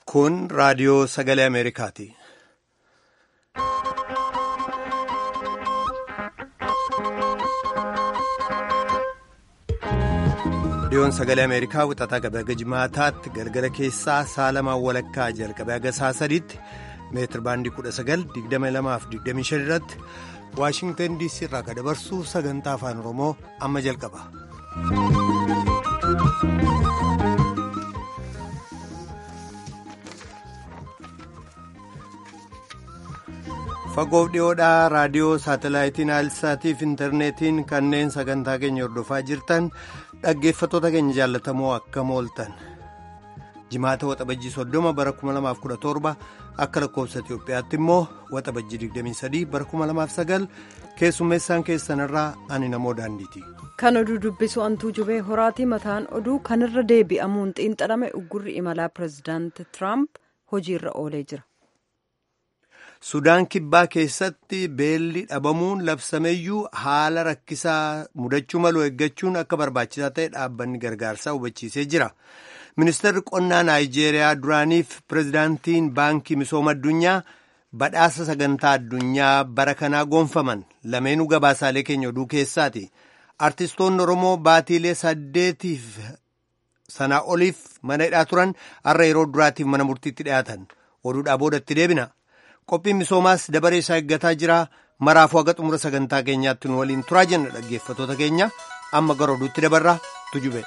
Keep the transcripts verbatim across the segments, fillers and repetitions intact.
Kun raadiyoo sagalee Ameerikaati. Raadiyoon sagalee Ameerikaa wixataa qabee haga jimaataatti galgala keessaa sa'a lamaan walakkaa jalqabee haga sa'a sadiitti meetir baandii kudha sagal digdama lamaa fi digdamii shan irratti Waashingtan diisii irraa kan dabarsu sagantaa afaan Oromoo amma jalqaba. Fagoof dhiyoodhaa raadiyoo saatalaayitiin Aalsaatii fi intarneetiin kanneen sagantaa keenya hordofaa jirtan dhaggeeffattoota keenya jaallatamoo akkam ooltan. Jimaata waxabajjii soddoma bara kuma lamaaf kudha torba akka lakkoofsa Itiyoophiyaatti immoo waxabajjii digdamii sadii bara kuma lamaaf sagal keessummeessaan keessanirraa ani namoo daandiiti. Kan oduu dubbisu antuu jubee horaatii mataan oduu kanirra deebi'amuun xiinxalame uggurri imalaa pireezidaanti Tiraamp hojiirra oolee jira. Sudaan kibbaa keessatti beelli dhabamuun labsameeyyuu haala rakkisaa mudachuu malu eeggachuun akka barbaachisaa ta'e dhaabbanni gargaarsaa hubachiisee jira. Ministeerri qonnaa Naayijeeriyaa duraaniif pireezidaantiin baankii misooma addunyaa badhaasa sagantaa addunyaa bara kanaa gonfaman lameenuu gabaasaalee keenya oduu keessaati. Artistoonni Oromoo baatiilee saddeetiif sanaa oliif mana hidhaa turan har'a yeroo duraatiif mana murtiitti dhiyaatan oduudhaa boodatti deebina. Qophiin misoomaas dabaree isaa eeggataa jira. Maraafuu haga xumura sagantaa keenyaatti nu waliin turaa jenna dhaggeeffattoota keenya amma gara oduutti dabarraa tujube.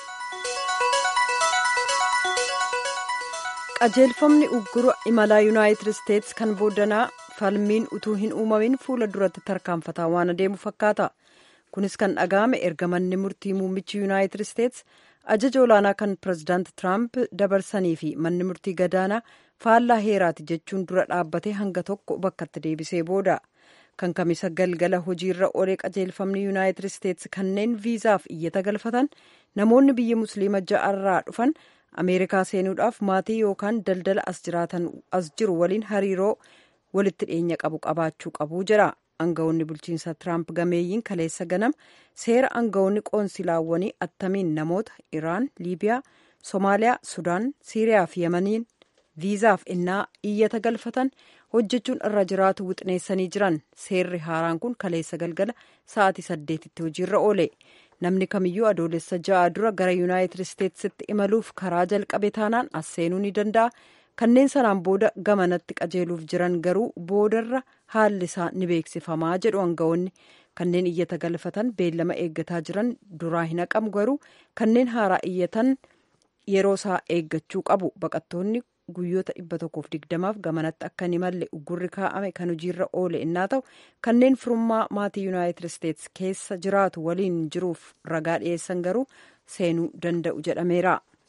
Qajeelfamni uggura imalaa yuunaayitid isteetsi kan booddanaa falmiin utuu hin uumamin fuula duratti tarkaanfataa waan adeemu fakkaata. Kunis kan dhaga'ame erga manni murtii muummichi yuunaayitid isteetsi ajaja olaanaa kan pireezidaanti Tiraamp dabarsanii fi manni murtii gadaanaa faallaa heeraati jechuun dura dhaabbatee hanga tokko bakkatti deebisee booda. Kan kamisa galgala hojiirra oolee qajeelfamni yuunaayitid isteetsi kanneen viizaaf iyyata galfatan namoonni biyya musliima ja'arraa dhufan Ameerikaa seenuudhaaf maatii yookaan daldala as jiraatan as jiru waliin hariiroo walitti dhiyeenya qabu qabaachuu qabu jira. Aangawoonni bulchiinsa Tiraamp gameeyyiin kaleessa ganama seera aangawoonni qoonsilaawwanii attamiin namoota Iraan, Liibiyaa, Somaaliyaa, Sudaan, Siiriyaa fi Yemaniin viizaaf innaa iyyata galfatan hojjechuun irra jiraatu wixineessanii jiran. Seerri haaraan kun kaleessa galgala sa'aatii saddeetitti hojiirra oole. Namni kamiyyuu adoolessa ja'a dura gara yuunaayitid isteetsitti imaluuf karaa jalqabe taanaan as seenuu ni danda'a. Kanneen sanaan booda gamanatti qajeeluuf jiran garuu boodarra haalli isaa ni beeksifamaa jedhu aangawoonni. Kanneen iyyata galfatan beellama eeggataa jiran duraa hin haqamu garuu kanneen haaraa iyyatan yeroo isaa eeggachuu qabu. Baqattoonni guyyoota dhibba tokkoof digdamaaf gamanatti akka hin imalle uggurri kaa'ame kan hojiirra oole innaa ta'u kanneen firummaa maatii yuunaayitid isteetsi keessa jiraatu waliin jiruuf ragaa dhiyeessan garuu seenuu danda'u jedhameera.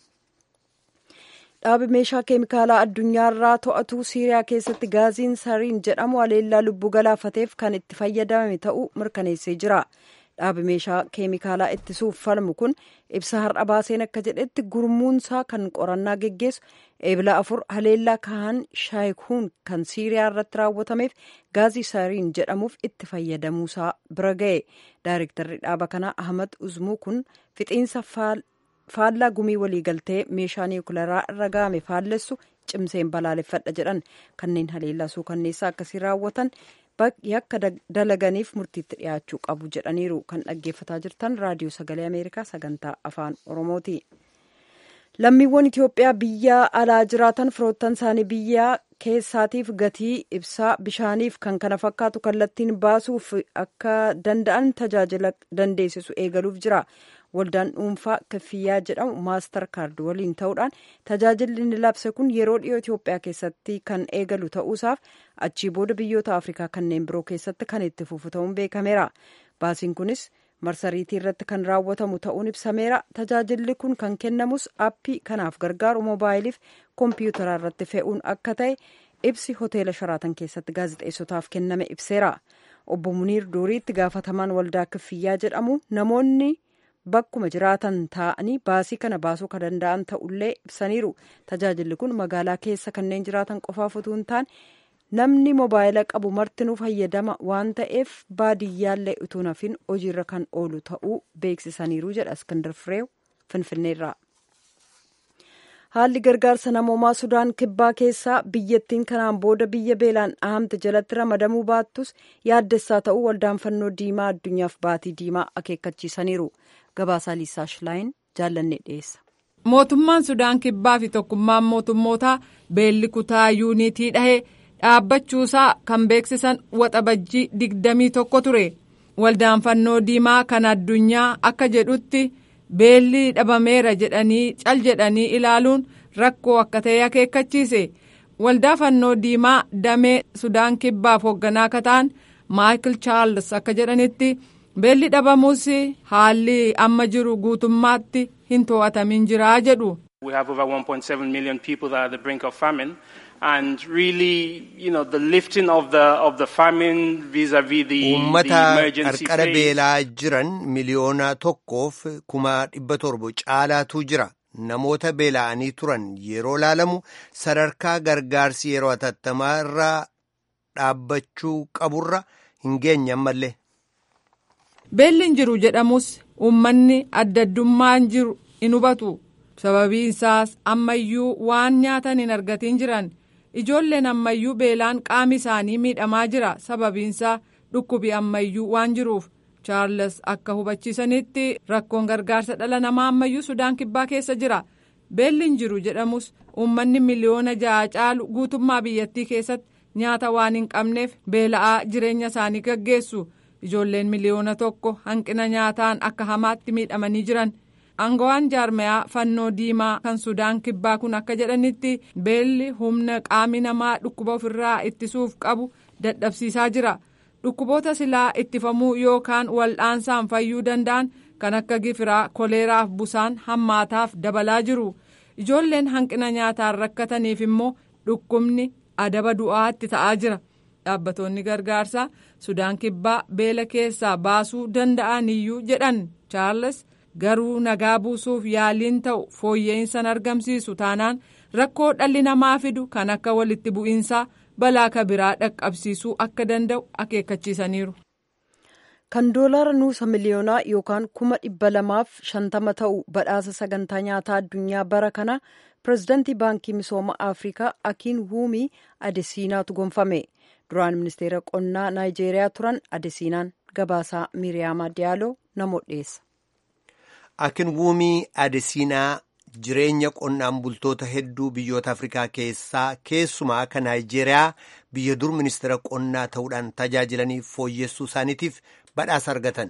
Dhaabi meeshaa keemikaalaa addunyaarraa to'atu Siiriyaa keessatti gaaziin sariin jedhamu haleellaa lubbuu galaafateef kan itti fayyadamame ta'uu mirkaneessee jira. Dhaabi meeshaa keemikaalaa ittisuuf falmu kun ibsa har'a baaseen akka jedhetti gurmuunsaa kan qorannaa geggeessu eebila afur haleellaa kahan shaayikuun kan Siiriyaa irratti raawwatameef gaazii sariin jedhamuuf itti fayyadamuusaa bira ga'e. Daayirektarri dhaaba kanaa Ahmad Uzmuu kun fixiinsa faallaa gumii waliigaltee meeshaa niwukilaraa irra ga'ame faallessu cimseen balaaleffadha jedhan. Kanneen haleellaa suukanneessaa akkasii raawwatan yakka dalaganiif murtiitti dhiyaachuu qabu jedhaniiru. Kan dhaggeeffataa jirtan raadiyoo sagalee Ameerikaa sagantaa afaan Oromooti. Lammiiwwan Itiyoophiyaa biyya alaa jiraatan firoottan isaanii biyya keessaatiif gatii ibsaa bishaaniif kan kana fakkaatu kallattiin baasuuf akka danda'an tajaajila dandeessisu eegaluuf jira. Waldaan dhuunfaa kaffiyyaa jedhamu maastar kaard waliin ta'uudhaan tajaajilli inni labse kun yeroo dhiyoo Itiyoophiyaa keessatti kan eegalu ta'uusaaf achii booda biyyoota Afrikaa kanneen biroo keessatti kan itti fufu ta'uun beekameera. Baasiin kunis marsariitii irratti kan raawwatamu ta'uun ibsameera. Tajaajilli kun kan kennamus aappii kanaaf gargaaru moobaayiliif koompiyuutara irratti fe'uun akka ta'e ibsi hoteela Sharaatan keessatti gaazexeessotaaf kenname ibseera. Obbo Muniir Duuriitti gaafatamaan waldaa kaffiyyaa jedhamu namoonni bakkuma jiraatan taa'anii baasii kana baasuu kan danda'an ta'ullee ibsaniiru. Tajaajilli kun magaalaa keessa kanneen jiraatan qofaaf utuu hin taane namni moobaayila qabu martinuu fayyadama waan ta'eef baadiyyaallee utuu nafin hojiirra kan oolu ta'uu beeksisaniiru jedha Iskandar Fireew Finfinneerraa. haalli gargaarsa namoomaa Sudaan kibbaa keessaa biyyattiin kanaan booda biyya beelaan dhahamte jalatti ramadamuu baattus yaaddessaa ta'uu waldaan fannoo diimaa addunyaaf baatii diimaa akeekkachiisaniiru. Gabaasaa Liisaa Shilaayin jaallannee dhiyeessa. Mootummaan Sudaan kibbaa fi tokkummaan mootummootaa beelli kutaa yuunitii dhahee dhaabbachuusaa kan beeksisan waxabajjii digdamii tokko ture. Waldaan fannoo diimaa kan addunyaa akka jedhutti beelli dhabameera jedhanii cal jedhanii ilaaluun rakkoo akka ta'e akeekkachiise. Waldaa fannoo diimaa damee Sudaan kibbaaf hoogganaa akka ta'an Maayikil Chaarles akka jedhanitti beelli dhabamuus haalli amma jiru guutummaatti hin to'atamin jiraa jedhu. We have over one point seven million people that are at the brink of famine. And really, you know, the lifting of the of the famine vis-a-vis the, the emergency phase. Qarqara beelaa jiran miliyoona tokkoof kuma dhibba torba caalaatu jira. Namoota beela'anii turan yeroo laalamu sadarkaa gargaarsi yeroo hatattamaa irraa dhaabbachuu qaburra hin geenye ammallee. Beelli hin jiru jedhamus uummanni adda addummaan jiru hin hubatu. Sababiin isaas ammayyuu waan nyaatan hin argatin jiran. Ijoolleen ammayyuu beelaan qaami isaanii miidhamaa jira. Sababiinsaa dhukkubi ammayyuu waan jiruuf. Chaarles akka hubachiisanitti rakkoon gargaarsa dhala namaa ammayyuu Sudaan kibbaa keessa jira. Beelli hin jiru jedhamus uummanni miliyoona ja'a caalu guutummaa biyyattii keessatti nyaata waan hin qabneef beela'aa jireenya isaanii gaggeessu. Ijoolleen miliyoona tokko hanqina nyaataan akka hamaatti miidhamanii jiran. Aangawaan jaarmayaa fannoo diimaa kan Sudaan kibbaa kun akka jedhanitti beelli humna qaami namaa dhukkuba ofirraa ittisuuf qabu dadhabsiisaa jira. Dhukkuboota silaa ittifamuu yookaan wal'aansaan fayyuu danda'an kan akka gifiraa, koleeraaf busaan hammaataaf dabalaa jiru. Ijoolleen hanqina nyaataan rakkataniif immoo dhukkubni adaba du'aatti ta'aa jira. Dhaabbattoonni gargaarsaa Sudaan kibbaa beela keessaa baasuu danda'aniyyuu jedhan Chaarles. Garuu nagaa buusuuf yaaliin ta'u fooyya'insan argamsiisu taanaan rakkoo dhalli namaa fidu kan akka walitti bu'iinsaa balaa kabiraa dhaqqabsiisuu akka danda'u akeekkachiisaniiru. Kan doolaara nuusa miliyoonaa yookaan kuma dhibba lamaaf shantama ta'u badhaasa sagantaa nyaataa addunyaa bara kana pirezidaantii baankii misooma Afrikaa Akin Wuumii Adesiinaatu gonfame. Duraan ministeera qonnaa Naayijeeriyaa turan Adesiinaan gabaasaa Miriyaama Diyaaloo namoota dhiyeessa. Akin Wuumii Adesiinaa jireenya qonnaan bultoota hedduu biyyoota Afrikaa keessaa keessumaa kan Naayijeeriyaa biyya dur ministeera qonnaa ta'uudhaan tajaajilanii fooyyessuu isaaniitiif badhaasa argatan.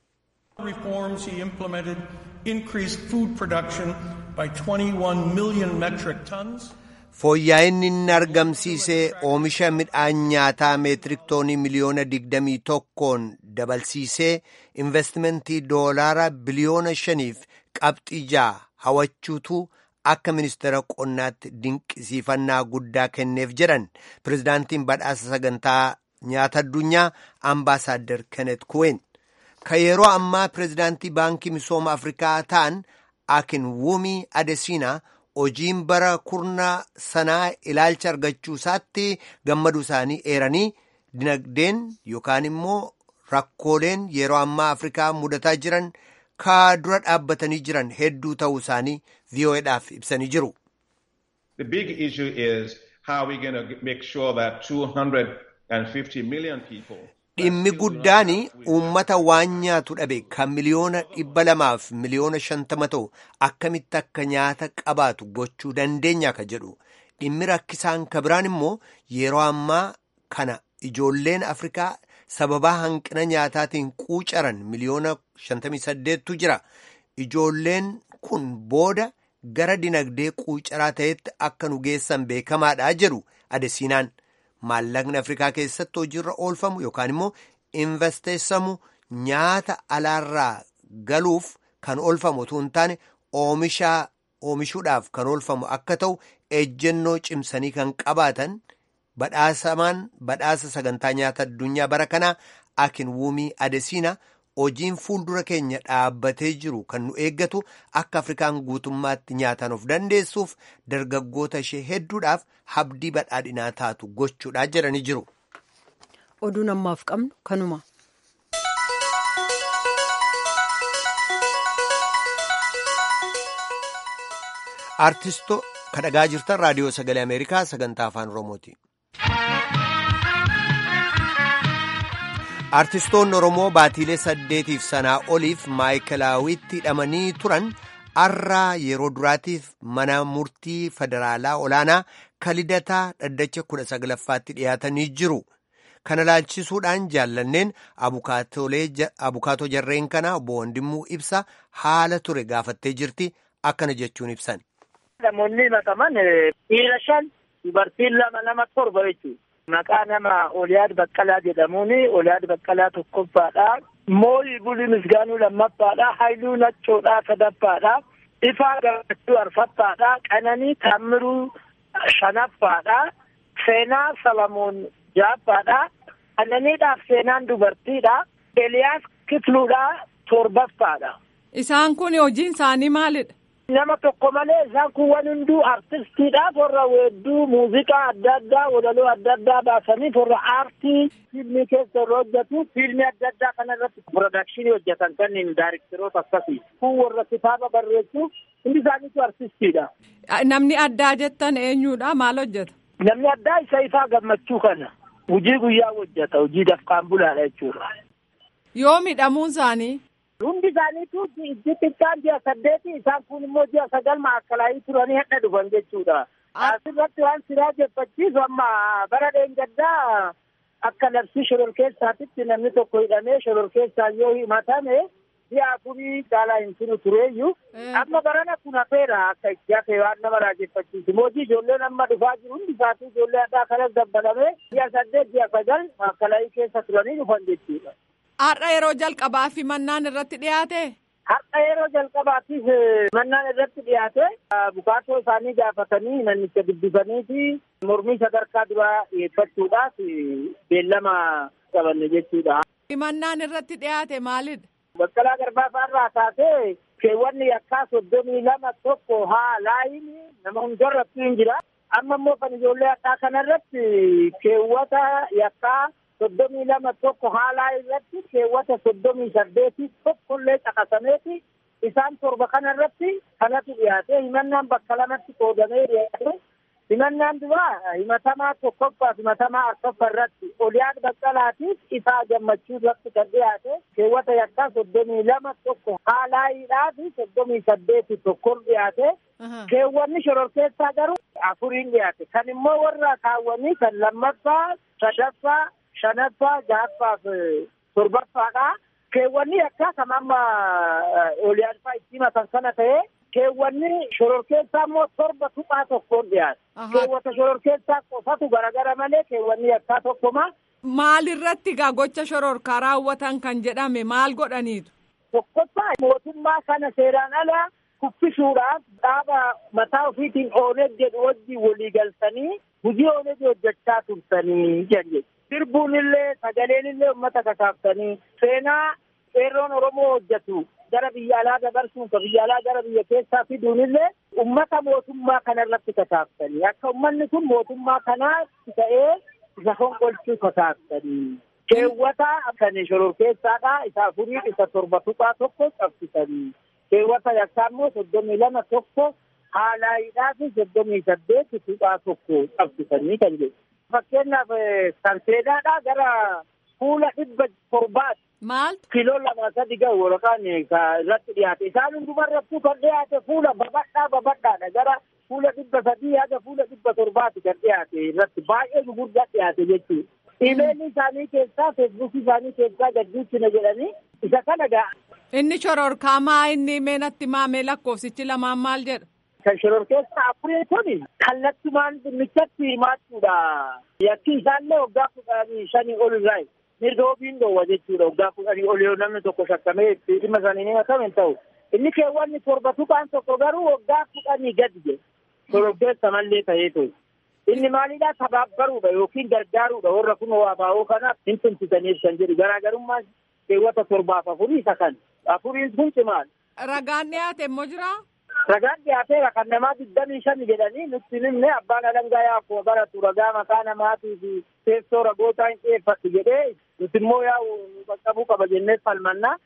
Reforms he implemented increased food production by twenty-one million metric tons. Fooyya'inni inni argamsiisee oomisha midhaan nyaataa meetirik toonii miliyoona digdamii tokkoon dabalsiisee investimentii doolaara biliyoona shaniif qabxii ja'a hawachuutu akka ministeera qonnaatti dinqisiifannaa guddaa kenneef jedhan pirezidaantiin badhaasa sagantaa nyaata addunyaa ambaasaaddar Kenneth Kuween. Ka yeroo ammaa pirezidaantii baankii misooma Afrikaa ta'an Akin Wuumii Adesiinaa hojiin bara kurnaa sanaa ilaalcha argachuu isaatti gammaduu isaanii eeranii dinagdeen yookaan immoo rakkooleen yeroo ammaa Afrikaa mudataa jiran ka dura dhaabbatanii jiran hedduu ta'uu isaanii V O Aadhaaf ibsanii jiru. The big issue is how we going to make sure that two hundred fifty million people. Dhimmi guddaan uummata waan nyaatu dhabe kan miliyoona dhibba lamaaf miliyoona shantama ta'u akkamitti akka nyaata qabaatu gochuu dandeenya ka jedhu. Dhimmi rakkisaan ka biraan immoo yeroo ammaa kana ijoolleen Afrikaa sababaa hanqina nyaataatiin quucaran miliyoona shantamii saddeettu jira. Ijoolleen kun booda gara dinagdee quucaraa ta'etti akka nu geessan beekamaadha jedhu Adesiinaan. Maallaqni Afrikaa keessatti hojiirra oolfamu yookaan immoo investeessamu nyaata alaarraa galuuf kan oolfamu utuu hin taane oomishaa oomishuudhaaf kan oolfamu akka ta'u ejjennoo cimsanii kan qabaatan badhaasamaan badhaasa sagantaa nyaata addunyaa bara kanaa Akin Wuumii Adesiinaa hojiin fuuldura keenya dhaabbatee jiru kan nu eeggatu akka Afrikaan guutummaatti nyaataan of dandeessuuf dargaggoota ishee hedduudhaaf habdii badhaadhinaa taatu gochuudhaa jedhanii jiru. Oduun ammaaf qabnu kanuma. Artistoo kadhagaa jirtan raadiyoo sagalee Ameerikaa sagantaa afaan Oromooti. Artistoonni Oromoo baatiilee saddeetiif sanaa oliif maayikilaawitti hidhamanii turan har'a yeroo duraatiif mana murtii federaalaa olaanaa Kalidataa dhaddacha kudha saglaffaatti dhiyaatanii jiru. Kana laalchisuudhaan jaallanneen abukaatoo jarreen kanaa obbo Wandimmuu Ibsa haala ture gaafattee jirti akkana jechuun ibsan. Namoonni maqaman dhiira shan dubartiin lama nama torba jechuudha. Maqaa nama Oliyaad Baqqalaa jedhamuun Oliyaad Baqqalaa tokkoffaadha. Mooyii Bulii Misgaanuu lammaffaadha. Haayiluu Naccoodhaa sadaffaadha. Ifaa Gammachuu arfaffaadha. Qananii Taammiruu shanaffaadha. Seenaa Salamoon ja'affaadha. Qananiidhaaf seenaan dubartiidha. Eliyaas Kifluudhaa torbaffaadha. Isaan kun hojiin isaanii maalidha? Nama tokko malee isaan kun waan hunduu artistiidhaaf warra weedduu muuziqaa adda addaa walaloo adda addaa baasanii warra aartii fiilmii keessa irra hojjetu fiilmii adda addaa kana irratti piroodakshinii hojjetan kanneen daayirikteroota akkasii kun warra kitaaba barreessu hundi isaaniitu artistiidha. Namni addaa jettan eenyudha maal hojjeta? Namni addaa isa Ifaa Gammachuu kana hojii guyyaa hojjeta hojii dafqaan bulaadha jechuudha. Yoo miidhamuun isaanii? Hundi isaaniitu xixiqqaan ji'a saddeeti isaan kun immoo ji'a sagal maakalaayii turanii hedha dhufan jechuudha. Asirratti waan siraa jeffachiisu amma bara dheengaddaa akka labsii shororkeessaatitti namni tokko hidhamee shororkeessaan yoo himatame ji'a afurii caalaa hin turu tureeyyuu amma barana kun hafeera akka itti hafe waan nama raajeffachiisu. Moojii ijoolleen amma dhufaa jiru hundi isaatu ijoollee addaa kanas dabbalamee ji'a saddeet ji'a sagal maakalaayii keessa turanii dhufan jechuudha. Har'a yeroo jalqabaaf mannaan irratti dhiyaate? Har'a yeroo jalqabaatiif mannaan irratti dhiyaate bukaatoo isaanii gaafatanii nannicha dubbisanii fi mormii sadarkaa duraa dhiyeeffachuudhaaf beellama qabanne jechuudha. Mannaan irratti dhiyaate maalidha? Baqqalaa Garbaa irraa kaasee keewwanni yakkaa soddomii lama tokko haa laayin nama hundarratti hin jira. Amma immoo kan ijoollee addaa kanarratti keewwata yakkaa soddomii lama tokko haalaa irratti keewwata soddomii saddeetii tokkollee caqasameeti isaan torba kana irratti kanatu dhiyaate himannaan bakka lamatti qoodamee dhiyaate himannaan duraa himatamaa tokkoffaa himatamaa arfaffaa irratti Oliyaad Baqqalaatiif Ifaa Gammachuu irratti kan dhiyaate keewwata yakkaa soddomii lama tokko haalaayiidhaa fi soddomii saddeetii tokkon dhiyaate keewwanni shororkeessaa garuu afuriin dhiyaate kan immoo warra kaawwanii kan lammaffaa sadaffaa shanaffaa ja'affaaf torbaffaadha. Keewwanni akka kan amma Oliyaad fa'aa itti himatan sana ta'ee keewwanni shororkeessaa immoo torba tuqaa tokkoon dhiyaate. Keewwata shororkeessaa qofatu garagara malee keewwanni yakkaa tokkuma. Maalirratti gaa gocha shororkaa raawwatan kan jedhame maal godhaniitu? Tokkoffaa mootummaa kana seeraan ala kuffisuudhaaf dhaaba mataa ofiitiin ooneg jedhu wajjin walii galtanii hojii ooneg hojjechaa turtanii jedhe. Sirbuun illee sagaleen illee uummata kakaaftanii seenaa qeerroon Oromoo hojjetu gara biyya alaa dabarsuun ka biyya alaa gara biyya keessaa fiduun illee uummata mootummaa kanarratti kakaaftanii akka uummanni kun mootummaa kanaa ta'ee isa fonqolchuu kakaaftanii keewwata kan shororkeessaadha isa afurii isa torba tuqaa tokko qabsitanii keewwata yakkaa immoo soddomii lama tokko haalaayiidhaa fi soddomii saddeet tuqaa tokko qabsitanii kan jedhu. Fakkeenyaaf kan seenaadhaa gara fuula dhibba torbaati. Maaltu? Kiiloo lama sadi ga'u yookaan irratti dhiyaate. Isaan hundumarrattuu kan dhiyaate fuula babadhaa babadhaadha. Gara fuula dhibba sadii haga fuula dhibba torbaati kan dhiyaate irratti baay'ee gugurdaa dhiyaate jechuudha. Imeelli isaanii keessaa feesbuukii isaanii keessaa gaddiichina jedhanii isa kana ga'a. Inni shororkaa maa inni meenatti maamee lakkoofsichi lamaan maal jedha? Kan shororkeessa afurii kun kallattumaan dhimmichatti himaachuudha. Yakki isaallee waggaa kudhanii shanii ol irraa mirga ofiin dhoowwa jechuudha. Waggaa kudhanii ol yoo namni tokko shakkamee dhimma isaanii ni himatamu hin ta'u. Inni keewwanni torba tuqaan tokko garuu waggaa kudhanii gadi jedhe. Shororkeessa mallee ta'ee ture. Inni maalidhaa tabaabbaruudha yookiin gargaaruudha warra kun waabaa'oo kanaaf hin tumsitaniif kan jedhu garaagarummaan keewwata torbaaf afurii isa kan. Afuriin kun cimaadha. Ragaan dhiyaate immoo jiraa? Ragaan dhiyaateera kan namaa digdamii shan jedhanii nutti himne abbaan alangaa yaa'u baratu ragaa maqaa namaatii fi teessoo ragootaa hin dhiyeeffatu jedhee nuti immoo yaa'u qaqqabuu qaba jennee falmannaa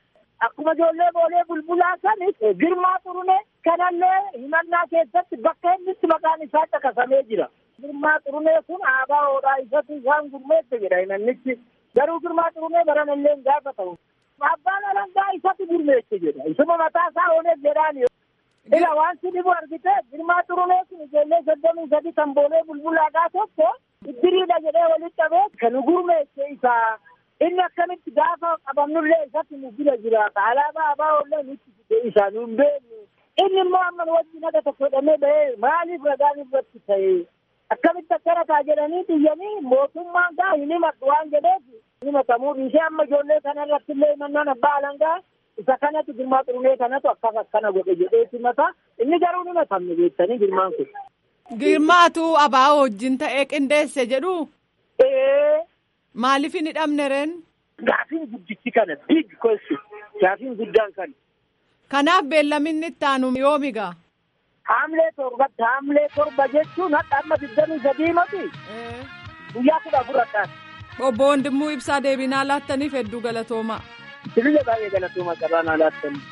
akkuma ijoollee boolee bulbulaa san Girmaa Xurunee kanallee himannaa keessatti bakka inni maqaan isaa caqasamee jira. Girmaa Xurunee kun aabaa'oodhaa isatti isaan gurmeesse jedha himannichi. Garuu Girmaa Xurunee baranallee hin gaafatamu. Abbaan alangaa isatti gurmeesse jedha. Isuma mataa isaa oonee jedhaani. Ila waan si dhibu argite Girmaa Xurunee kun ijoollee soddomii sadi kan boolee bulbulaadhaa tokko iddiriidha jedhee walitti qabee kan gurmeesse isaa. Inni akkamitti gaafa qabannullee isatti nu bira jiraata. Alaabaa abaa'oollee nutti fide isaa nu hin beeknu. Inni immoo amma wajji naga tokko hidhamee bahee maaliif ragaan irratti ta'e? Akkamitti akkana taa jedhanii xiyyanii mootummaan gaa hin himadhu waan jedheef himatamuu dhiisee amma ijoollee kana irratti illee himannaan abbaa alangaa isa kanatu Girmaa Xurunee kanatu akkas akkana godhe jedheeti mata. Inni garuu ni matamne jettanii Girmaan kun. Girmaatu abaa'oo wajjin ta'ee qindeesse jedhu. Ee. Maaliif hin hidhamne reen? Gaafiin guddichi kana big question. Gaafiin guddaan kana. Kanaaf beellaminni itti aanu yoomigaa? Haamlee torbatti haamlee torba jechuun akka amma digdamii sadii mati. Guyyaa kudha afurradhaan. Obbo Wandimuu Ibsaa deebinaa laattaniif hedduu galatoomaa. Isinillee baay'ee galatoomaa qabaanaa laattanii.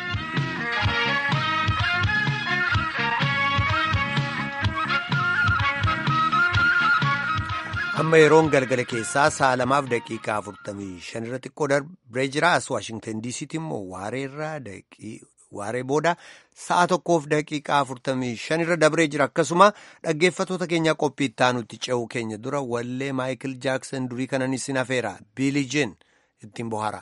amma yeroon galgala keessaa sa'a lamaaf daqiiqaa afurtamii shan irra xiqqoo darbee jira. As Waashingtan diisiitti immoo waareerraa waaree booda sa'a tokkoof daqiiqaa afurtamii shan irra dabree jira. Akkasuma dhaggeeffatoota keenya qophii itti aanutti ce'uu keenya dura wallee Maayikil Jaaksan durii kanan isin hafeera Biilii Jeen ittiin bohaara.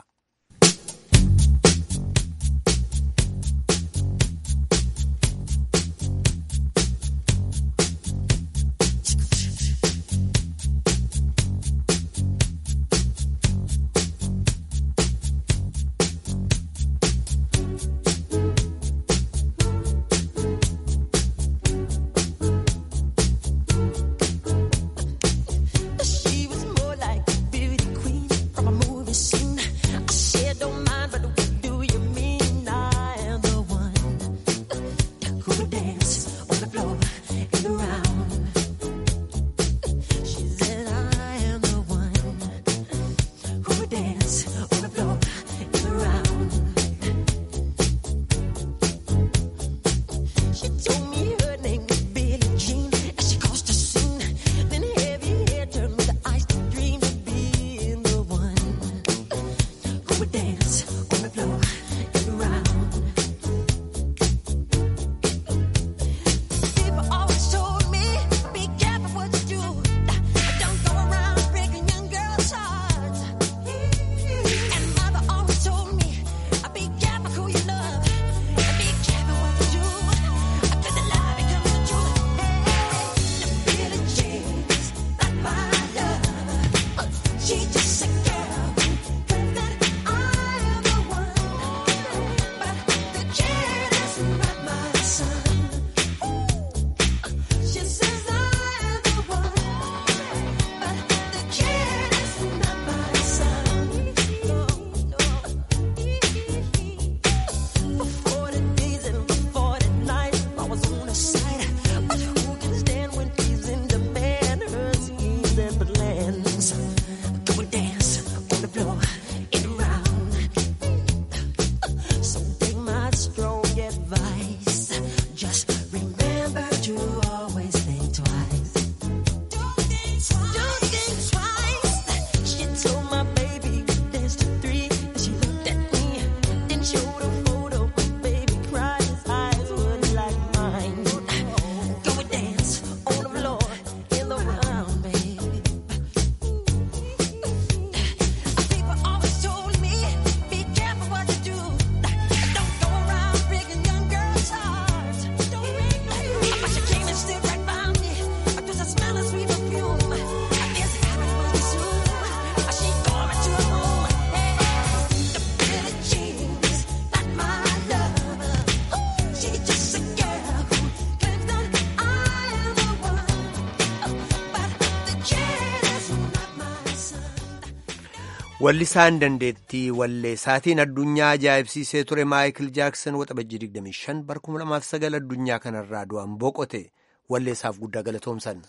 Wallisaan dandeettii walleessaatiin addunyaa ajaa'ibsiisee ture Maayikil Jaaksan waxabajjii digdamii shan bara kuma lamaaf sagal addunyaa kanarraa du'aan boqote. Walleessaaf guddaa galatoomsan.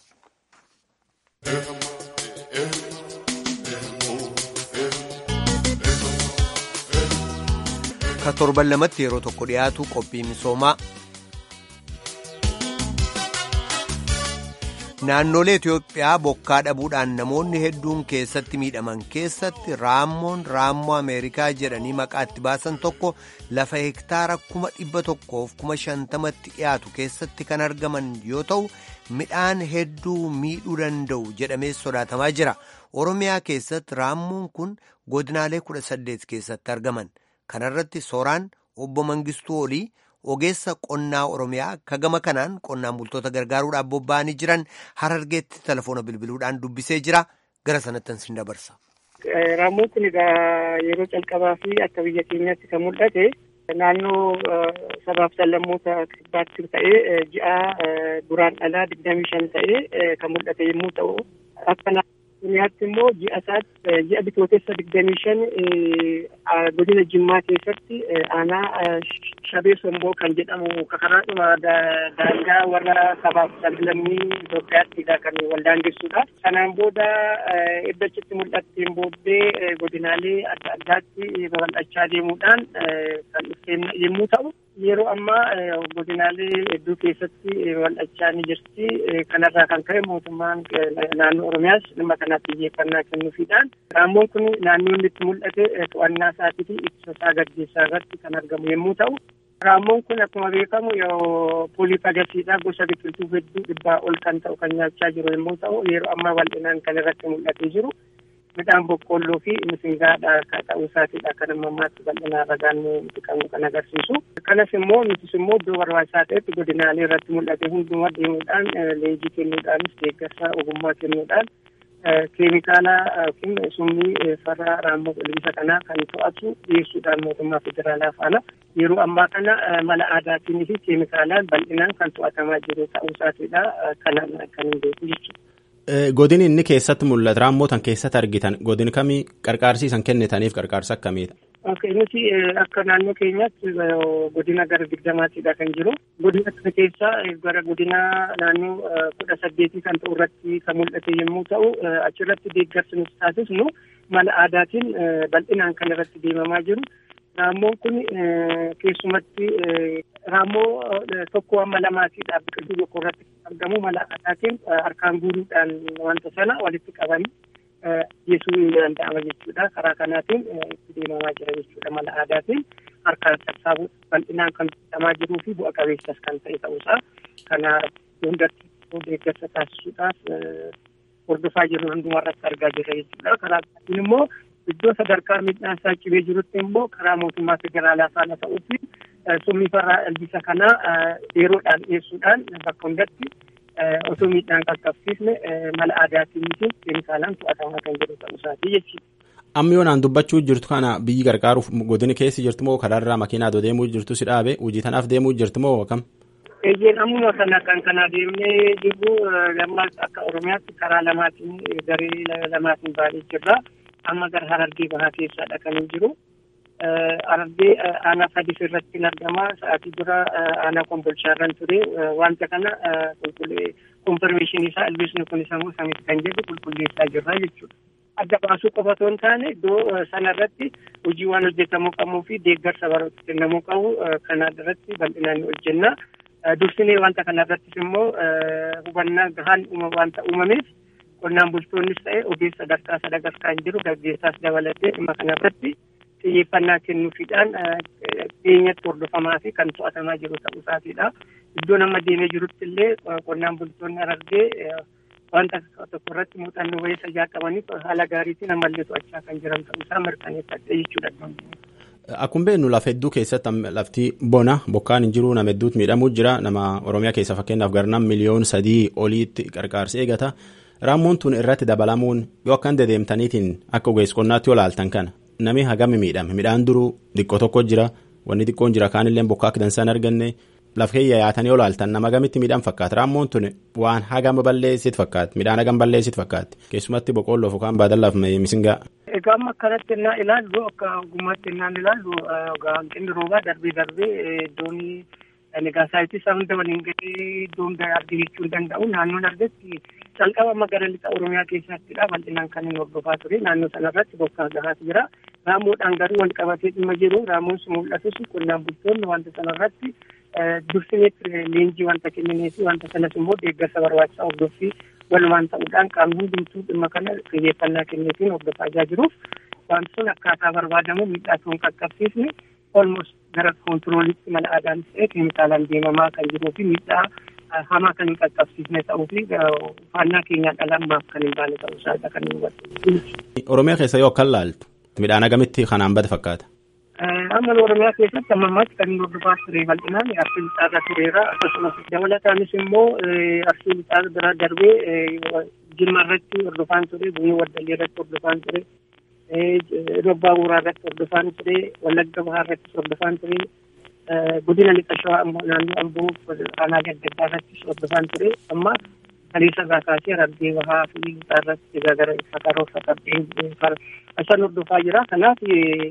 ka torban lamatti yeroo tokko dhiyaatu qophii misoomaa. Naannolee Itoophiyaa bokkaa dhabuudhaan namoonni hedduun keessatti miidhaman keessatti raammoon raammoo Ameerikaa jedhanii maqaatti baasan tokko lafa hektaara kuma dhibba tokkoof kuma shantamatti dhiyaatu keessatti kan argaman yoo ta'u midhaan hedduu miidhuu danda'u jedhamee sodaatamaa jira. Oromiyaa keessatti raammoon kun godinaalee kudha saddeet keessatti argaman. Kanarratti Sooraan obbo Mangistuu Olii ogeessa qonnaa Oromiyaa kagama kanaan qonnaan bultoota gargaaruudhaaf bobba'anii jiran Harargeetti telefoona bilbiluudhaan dubbisee jira. Gara sanatti sin dabarsa. Raammoon kun egaa yeroo calqabaa fi akka biyya keenyaatti kan mul'ate naannoo sabaaf sablammoota kibbaatti ta'ee ji'a guraandhalaa digdamii shan ta'ee kan mul'ate yommuu ta'u akka Oromiyaatti immoo ji'a isaatti ji'a bitootessa digdamii shan godina Jimmaa keessatti aanaa Shabee Somboo kan jedhamu kakaraadhuma daangaa warra sabaaf sablammii Itoophiyaatti kan waldaangessuudha. Kanaan booda iddachitti mul'atteen booddee godinaalee adda addaatti babal'achaa deemuudhaan kan dhufeen yommuu ta'u yeroo ammaa godinaalee hedduu keessatti babal'achaa ni jirti. Kanarraa kan ka'e mootummaan naannoo Oromiyaas dhimma kanaatti xiyyeeffannaa kennuufiidhaan raammoon kun naannoo inni itti mul'ate to'annaa isaatii fi ittisa isaa gaggeessaa irratti kan argamu yommuu ta'u raammoon kun akkuma beekamu pooliifagasiidha gosa biqiltuu hedduu dhibbaa ol kan ta'u kan nyaachaa jiru yommuu ta'u yeroo ammaa bal'inaan kan irratti mul'atee jiru midhaan boqqolloo fi misingaadha ta'uu isaatiidha kan ammaatti bal'inaan ragaan kan agarsiisu. Kanas immoo nutis immoo iddoo barbaachisaa ta'etti godinaalee irratti mul'ate hundumaa deemuudhaan leenjii kennuudhaanis deeggarsa ogummaa kennuudhaan keemikaala yookiin summii farra raammoo qilleensa kanaa kan to'atu dhiyeessuudhaan mootummaa federaalaa faana yeroo ammaa kana mala aadaatiin fi keemikaalaan bal'inaan kan to'atamaa jiru ta'uu isaatiidha kanaan kan hin beeku jechuudha. Godin inni keessatti mul'atu raammotan keessatti argitan godin kamii qarqaarsiisan kennitaniif qarqaarsa akkamiidha? Nuti akka naannoo keenyaatti godina gara digdamaatiidha kan jiru. Godina kana keessaa gara godina naannoo kudha saddeetii kan ta'u irratti kan mul'ate yommuu ta'u achirratti deeggarsi nuti taasisnu mala aadaatiin bal'inaan kan irratti deemamaa jiru. Raammoon kun keessumatti raammoo tokko amma lamaatiidha biqiltuu tokko irratti argamu mala aadaatiin harkaan guuruudhaan wanta sana walitti qabanii dhiyeessuu ni danda'ama jechuudha. Karaa kanaatiin itti deemamaa jira jechuudha mala aadaatiin harkaan sassaabuun bal'inaan kan hojjetamaa jiruu fi bu'a qabeessas kan ta'e ta'uusaa kana hundatti deeggarsa taasisuudhaaf hordofaa jiru hundumarratti argaa jirra jechuudha. Karaa kanaatiin immoo iddoo sadarkaa midhaan isaa cibee jirutti immoo karaa mootummaa federaalaa faana ta'uu fi summii farraa ilbiisa kanaa yeroodhaan dhiyeessuudhaan bakka hundatti osoo midhaan qaqqabsiisne mala aadaatiin fi keemikaalaan to'atamaa kan jiru ta'uu isaatii jechuudha. Amma yoonaan dubbachuu jirtu kana biyyi gargaaruuf godini keessi jirtu moo karaarraa makiinaa deemuu jirtu si dhaabe hojii tanaaf deemuu jirtu moo akkam? Eeyyeen ammuma kana kan kana deemnee jirru lammaas akka Oromiyaatti karaa lamaatiin garee lamaatiin baay'ee jirra. Amma gara Harargee bahaa keessaadha kan hin jiru. Harargee aanaa sadis irratti argama. Sa'aatii dura aanaa Kombolchaarran ture. Wanta kana konfirmeeshinii isaa ilbiisni kun sammuu samitti kan jedhu qulqulleessaa jirra jechuudha. Adda baasuu qofa otoo hin taane iddoo sanarratti hojii waan hojjetamuu qabuu fi deeggarsa barootti kennamuu qabu kana irratti bal'inaan hojjenna. Dursinee wanta kanarrattis immoo hubannaa gahaan wanta uumameef qonnaan bultoonnis ta'e ogeessa sadarkaa sadarkaa hin jiru gaggeessaas dabalatee dhimma kanarratti xiyyeeffannaa kennuufiidhaan dhiyeenyatti hordofamaa fi kan to'atamaa jiru ta'uu isaatiidha. Iddoo nama deemee jirutti illee qonnaan bultoonni Harargee wanta tokko irratti muuxannoo wayii sajaa qabaniif haala gaariitiin ammallee to'achaa kan jiran ta'uu isaa mirkaneeffadhe jechuudha. Akkuma beeknu lafa hedduu keessatti lafti bona bokkaan hin jiru nama hedduutu miidhamuu jira nama Oromiyaa keessa fakkeenyaaf garnaan miliyoon sadii oliitti qarqaarsa eegata. Raammoon tun irratti dabalamuun yoo akkan dedeemtaniitiin akka ogeessa qonnaatti yoo ilaaltan kana namni hagami miidhame midhaan duruu xiqqoo tokko jira wanni xiqqoon jira kaanillee bokkaa akka dansaa hin arganne lafa keeyya yaatanii yoo ilaaltan nama hagamitti miidhaan fakkaata raammoon tun waan hagama balleessitu fakkaatti midhaan hagam balleessitu fakkaatti keessumatti boqqoolloof yookaan baadallaaf misingaa. Egaa amma akkanatti innaa ilaallu akka ogummaatti innaan ilaallu hanqinni roobaa darbee darbee iddoon egaa saayitii isaa hunda waliin gahee iddoo hunda argee jechuu hin danda'u naannoon argatti calqaba magaalaa lixa Oromiyaa keessattidha bal'inaan kan hin hordofaa ture naannoo sanarratti bokkaa gahaatu jira Raammoodhaan garuu wal qabatee dhimma jiru raammoon sun mul'atus qonnaan bultoonni wanta sanarratti dursineetti leenjii wanta kennanii fi wanta sanas immoo deeggarsa barbaachisaa hordoffii walumaan ta'uudhaan qaamni hundumtuu dhimma kana xiyyeeffannaa kenneetiin hordofaa jiruuf wanti sun akkaataa barbaadamu miidhaa osoo hin qaqqabsiisne almost gara koontiroolitti mala aadaan ta'e keemikaalaan deemamaa kan jiruu fi miidhaa hamaa kan hin qaqqabsiisne ta'uu fi uffannaa keenyaan dhalammaaf kan hin baane ta'uu isaa kan nu hubachiisu. Oromiyaa keessa yoo akka laaltu midhaan agamitti kanaan bada fakkaata? Amma Oromiyaa keessatti amma ammaatti kan inni hordofaa ture bal'inaan arsii lixaarra tureera akkasumas dabalataanis immoo arsii lixaarra bira darbee Jimma irratti hordofaan ture Buunii Waddallee irratti hordofaan ture Robbaa Booraa irratti hordofaan ture Wallagga Bahaa irratti hordofaan ture godina lixa shawaa ammoo naannoo Amboo aanaalee adda addaa irratti hordofaan ture amma kaleessa irraa kaasee Harargee Bahaa fi lixaa irratti gara Sakaroo Sakardeen asan hordofaa jira kanaaf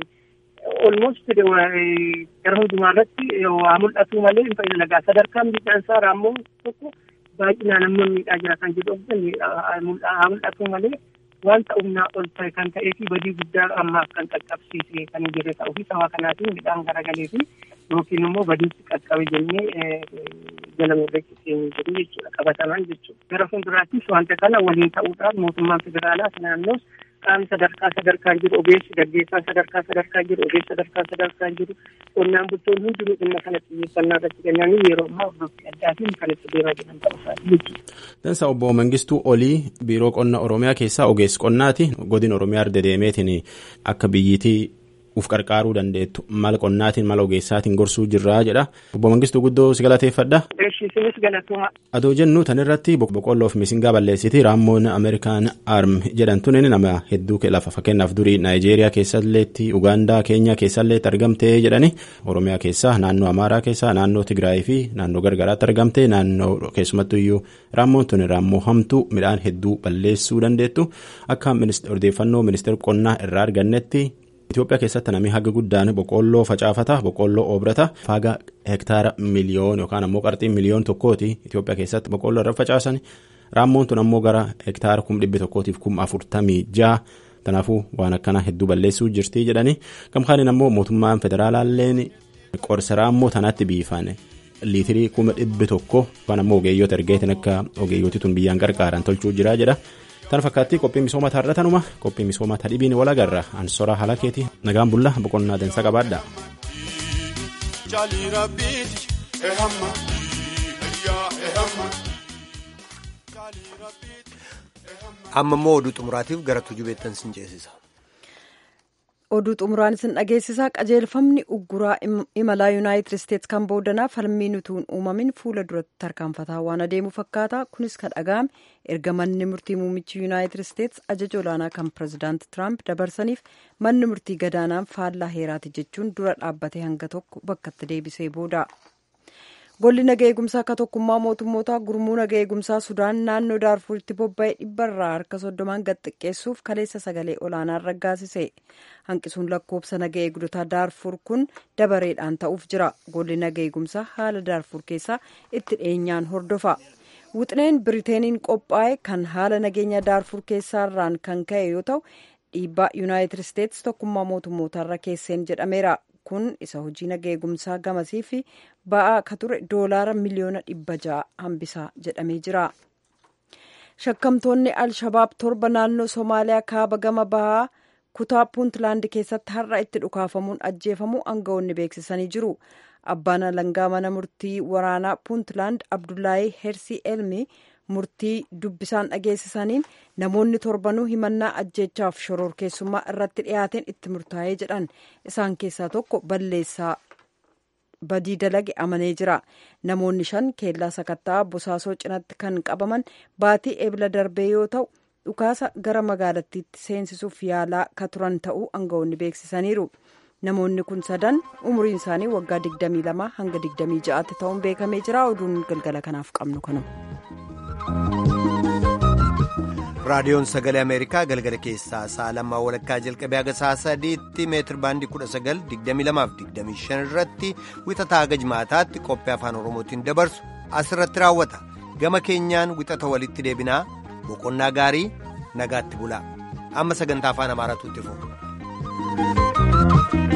almost gara hundumaa irratti waa mul'atu malee hin fayyada lagaa sadarkaan miidhaan isaa raammoo tokko baay'inaan amma miidhaa jira kan jedhu haa mul'atu malee wanta humnaa ol ta'e kan ta'ee fi badii guddaa ammaaf kan qaqqabsiise kan hin jirre ta'uu fi sababa kanaatiin midhaan garagalee fi yookiin immoo badiitti qaqqabe jennee jala murreetti seenuu jedhu jechuudha qabataman jechuudha. Gara fuulduraattis wanta kana waliin ta'uudhaan mootummaan federaalaa naannoos qaamni sadarkaa sadarkaan jiru ogeessi gaggeessaan sadarkaa sadarkaan jiru ogeessi sadarkaa sadarkaan jiru qonnaan bultoonni hundinuu dhimma kana xiyyeeffannaa irratti kennanii yeroo ammaa hordoffii addaatiin kan itti deemaa jiran ta'uu isaati jechuudha. Dansa obbo Mangistuu Olii biiroo qonna Oromiyaa keessaa ogeessi qonnaati godina Oromiyaa irra dedeemeetiin akka biyyiitii uf qarqaaruu dandeettu mala qonnaatiin mala ogeessaatiin gorsuu jirraa jedha. Obbo Mangistuu guddoo si galateeffadha. Eeshiisinis galatuma. Adoo jennu tanirratti boqqolloof misingaa balleessiti raammoon Ameerikaan Arm jedhamtuun nama hedduu lafa fakkeenyaaf durii Naayijeeriyaa keessalleetti Ugaandaa Keenyaa keessalleetti argamtee jedhani Oromiyaa keessaa naannoo Amaaraa keessaa naannoo Tigraay fi naannoo gargaraatti argamtee naannoo keessumattuu iyyuu raammoon tuni raammoo hamtuu midhaan hedduu balleessuu dandeettu akka odeeffannoo ministeera qonnaa irraa argannetti. Itoophiyaa keessatti namni haga guddaan boqqolloo facaafata boqqolloo oobrata faaga hektaara miliyoon yookaan ammoo qarxii miliyoon tokkooti Itoophiyaa keessatti boqqolloo irra facaasan raammoon tun ammoo gara hektaara kum dhibbi tokkootiif kum afurtamii ja'a kanaafuu waan akkana hedduu balleessuu jirti jedhani gamkaaniin ammoo mootummaan federaalaalleen qorsa raammoo tanatti biifan liitirii kuma dhibbi tokko yookaan ammoo ogeeyyoota ergeetiin akka ogeeyyooti tun biyyaan gargaaran tolchuu jira jedha. Tan fakkaatti qophii misoomaa taarra tanuma qophii misoomaa tadhibiin wal agarra ansoraa halakeeti nagaan bulla boqonnaa dansa qabaadha. Amma immoo oduu xumuraatiif gara tujubeettan sin ceesisa. Oduu xumuraan isin dhageessisaa qajeelfamni ugguraa imalaa yuunaayitid isteetsi kan boodanaa falmiin utuun uumamin fuula duratti tarkaanfataa waan adeemu fakkaata kunis kan dhaga'ame erga manni murtii muummichi yuunaayitid isteetsi ajaja olaanaa kan pirezidaanti tiraamp dabarsaniif manni murtii gadaanaan faallaa heeraati jechuun dura dhaabbatee hanga tokko bakkatti deebisee booda. Golli nagaa eegumsaa akka tokkummaa mootummootaa gurmuu nagaa eegumsaa Sudaan naannoo Daarfuritti bobba'ee dhibbarraa harka soddomaan gad xiqqeessuuf kaleessa sagalee olaanaan raggaasise. Hanqisuun lakkoofsa nagaa eegdotaa Daarfur kun dabareedhaan ta'uuf jira. Golli nagaa eegumsaa haala Daarfur keessaa itti dhiyeenyaan hordofa. Wixineen Biriteeniin qophaa'e kan haala nageenya Daarfur keessaarraan kan ka'e yoo ta'u dhiibbaa Yuunaayitid Isteetsi tokkummaa mootummootaarra keesseen jedhameera. Kun isa hojii nagaa eegumsaa gamasii fi ba'aa akka ture doolaara miliyoona dhibba ja'a hambisaa jedhamee jira. Shakkamtoonni Al-Shabaab torba naannoo Somaaliyaa kaaba gama bahaa kutaa Puuntlaand keessatti har'a itti dhukaafamuun ajjeefamuu aangawoonni beeksisanii jiru. Abbaan alangaa mana murtii waraanaa Puuntlaand Abdullaahi Hersii Elmi murtii dubbisaan dhageessisaniin namoonni torbanuu himannaa ajjeechaaf shororkeessummaa irratti dhiyaateen itti murtaa'ee jedhan isaan keessaa tokko balleessaa badii dalage amanee jira. Namoonni shan keellaa sakattaa bosaasoo cinatti kan qabaman baatii eebila darbee yoo ta'u dhukaasa gara magaalattiitti seensisuuf yaalaa ka turan ta'uu aangawoonni beeksisaniiru. Namoonni kun sadan umuriin isaanii waggaa digdamii lama hanga digdamii ja'aatti ta'uun beekamee jira. Oduun galgala kanaaf qabnu kanuma. raadiyoon sagalee ameerikaa galgala keessaa sa'a lamaa walakkaa jalqabee haga sa'a sadiitti meetir baandii kudha sagal digdamii lamaaf digdamii shan irratti wixataa haga jimaataatti qophii afaan oromootiin dabarsu asirratti raawwata gama keenyaan wixata walitti deebinaa boqonnaa gaarii nagaatti bulaa amma sagantaa afaan amaaraatu itti fufu. jedha.